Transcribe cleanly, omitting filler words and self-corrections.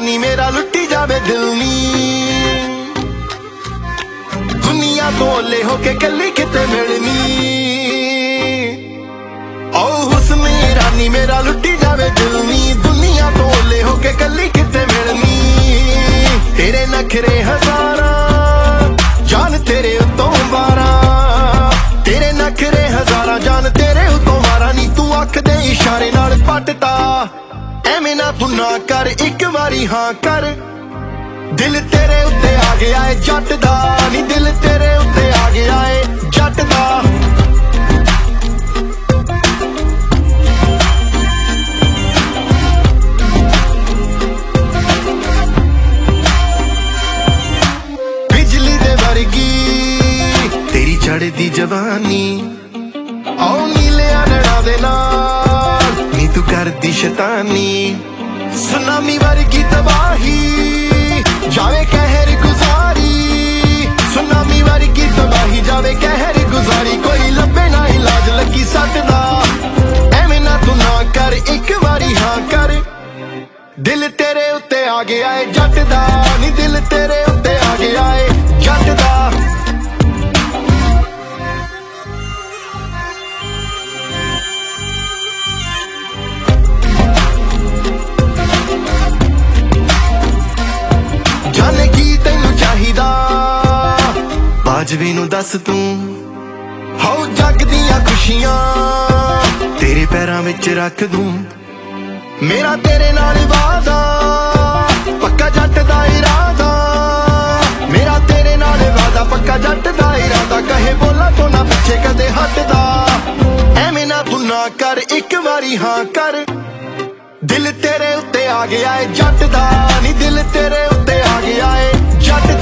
ਨੀ ਮੇਰਾ ਲੁੱਟੀ ਜਾਵੇ ਦਿਲ ਨੀ ਦੁਨੀਆ ਤੋਲੇ ਹੋ ਕੇ ਕੱਲੀ ਕਿਤੇ ਮਿਲਣੀ ਓ ਹੁਸਨੀ ਰਾਨੀ ਮੇਰਾ ਲੁੱਟੀ ਜਾਵੇ ਦਿਲ ਨੀ ਦੁਨੀਆ ਤੋਲੇ ਹੋ ਕੇ ਕੱਲੀ ਕਿਤੇ ਮਿਲਣੀ ਤੇਰੇ ਨਖਰੇ ਹਜ਼ਾਰਾਂ ਜਾਨ ਤੇਰੇ ਉਤੋਂ ਬਾਰਾਂ ਤੇਰੇ ਨਖਰੇ ਹਜ਼ਾਰਾਂ ਜਾਨ ਤੇਰੇ ਉਤੋਂ ਬਾਰਾਂ ਨੀ ਤੂੰ ਅੱਖ ਦੇ ਇਸ਼ਾਰੇ ਨਾਲ ਪੱਟਦਾ ਐਵੇਂ ਨਾ ਤੂੰ ਨਾ ਕਰ ਇੱਕ ਵਾਰੀ ਹਾਂ ਕਰ ਦਿਲ ਤੇਰੇ ਉੱਤੇ ਆ ਗਿਆ ਏ ਜੱਟ ਦਾ ਨੀ ਦਿਲ ਤੇਰੇ ਉੱਤੇ ਆ ਗਿਆ ਏ ਜੱਟ ਦਾ ਬਿਜਲੀ ਦੇ ਵਰਗੀ ਤੇਰੀ ਚੜ੍ਹਦੀ ਜਵਾਨੀ ਆਉ ਨੀਲਿਆਂ ਨੈਣਾਂ ਦੇ ਨਾਲ ਨੀ ਤੂੰ ਕਰਦੀ ਸ਼ੈਤਾਨੀ ਸੁਨਾਮੀ ਵਰਗੀ ਤਬਾਹੀ ਜਾਵੇ ਕਹਿਰ ਗੁਜ਼ਾਰੀ ਸੁਨਾਮੀ ਵਰਗੀ ਤਬਾਹੀ ਜਾਵੇ ਕਹਿਰ ਗੁਜ਼ਾਰੀ ਕੋਈ ਲੱਭੇ ਨਾ ਇਲਾਜ ਲੱਗੀ ਸਕਦਾ ਐਵੇਂ ਨਾ ਤੂੰ ਨਾ ਕਰ ਇੱਕ ਵਾਰੀ ਹਾਂ ਕਰ ਦਿਲ ਤੇਰੇ ਉੱਤੇ ਆ ਗਿਆ ਏ ਜੱਟ ਦਾ ਨੀ ਦਿਲ ਤੇਰੇ ਉੱਤੇ ਆ ਗਿਆ ਏ ਜੱਟ ਦਾ ਜਾਣੇ ਕੀ ਤੈਨੂੰ ਚਾਹੀਦਾ ਬਾਜਵੇ ਨੂੰ ਦੱਸ ਤੂੰ ਹੋ ਜੱਗ ਦੀਆਂ ਖੁਸ਼ੀਆਂ ਤੇਰੇ ਪੈਰਾਂ ਵਿੱਚ ਰੱਖ ਦੂੰ ਮੇਰਾ ਤੇਰੇ ਨਾਲ ਵਾਦਾ ਪੱਕਾ ਜੱਟ ਦਾ ਇਰਾਦਾ ਮੇਰਾ ਤੇਰੇ ਨਾਲ ਵਾਦਾ ਪੱਕਾ ਜੱਟ ਦਾ ਇਰਾਦਾ ਕਹੇ ਬੋਲਾਂ ਤੋਂ ਨਾ ਪਿੱਛੇ ਕਦੇ ਹਟਦਾ ਐਵੇਂ ਨਾ ਤੂੰ ਨਾ ਕਰ ਇੱਕ ਵਾਰੀ ਹਾਂ ਕਰ ਦਿਲ ਤੇਰੇ ਉੱਤੇ ਆ ਗਿਆ ਏ ਜੱਟ ਦਾ ਨੀ ਦਿਲ ਤੇਰੇ ਉੱਤੇ ਆ ਗਿਆ ਏ ਜੱਟ